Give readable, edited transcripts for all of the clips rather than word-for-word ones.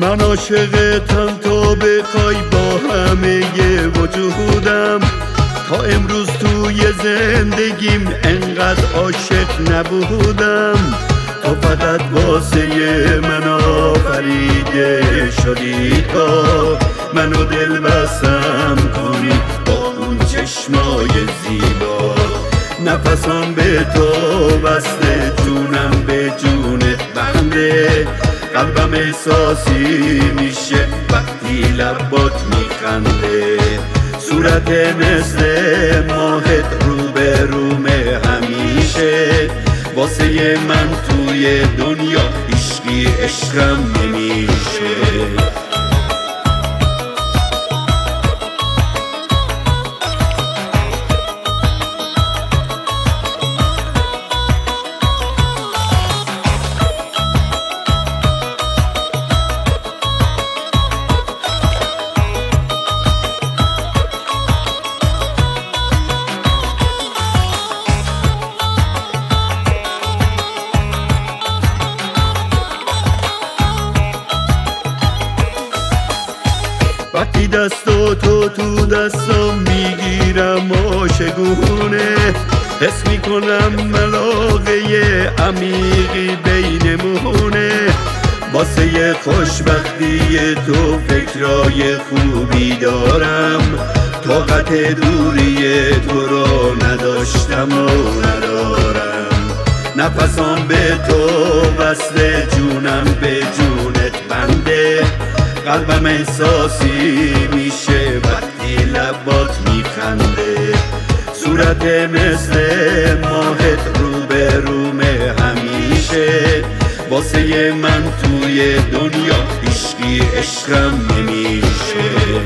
من عاشقتم تا بخوای با همه وجودم، تا امروز توی زندگیم انقدر عاشق نبودم. تو فقط واسه من آفریده شدی، تا منو دل بستم کنی با اون چشمای زیبا. نفسم به تو بسته، جونم به جونت بنده، قلبم احساسی میشه وقتی لبات میخنده. صورت مثل ماهت رو به رومه همیشه، واسه من توی دنیا عشقی عشقم نمیشه. وقتی دستو تو دستم میگیرم عاشقونه، حس میکنم ملاقه عمیقی بینمونه. واسه خوشبختی تو فکرای خوبی دارم، طاقت دوری تو رو نداشتم و ندارم. نفسم به تو وصله، جونم به جونت بنده، قلبم احساسی میشه وقتی لبات میخنده. صورت مثل ماهت رو به رومه همیشه، واسه من توی دنیا عشقی عشقم نمیشه.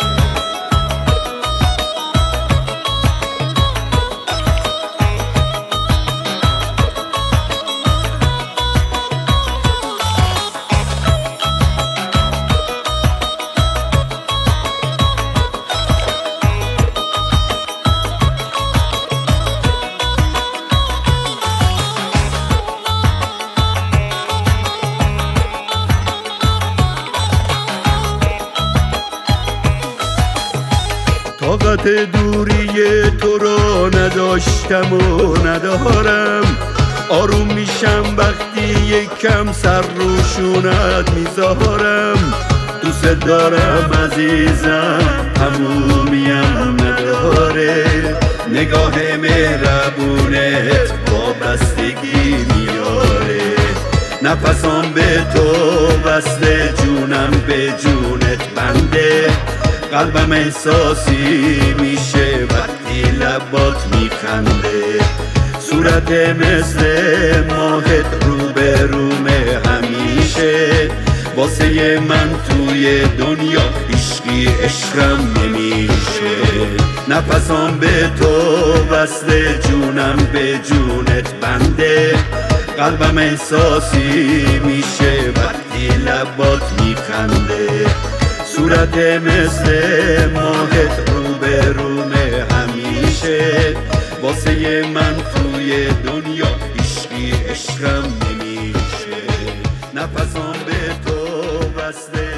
طاقت دوری تو رو نداشتم و ندارم، آروم میشم وقتی یکم سر رو شونت میذارم. دوست دارم عزیزم، تمومیم نداره، نگاه مهربونت وابستگی میاره. نفسم به تو وصله، جونم به جونت بنده، قلبم احساسی میشه وقتی لبات میخنده. صورت مثل ماهت رو به رومه همیشه، واسه من توی دنیا عشقی عشقم نمیشه. نفسم به تو وصله، جونم به جونت بنده، قلبم احساسی میشه وقتی لبات میخنده. صورت مثل ماهت رو به رومه همیشه، واسه من توی دنیا عشقی عشقم نمیشه. نفسم به تو وصله.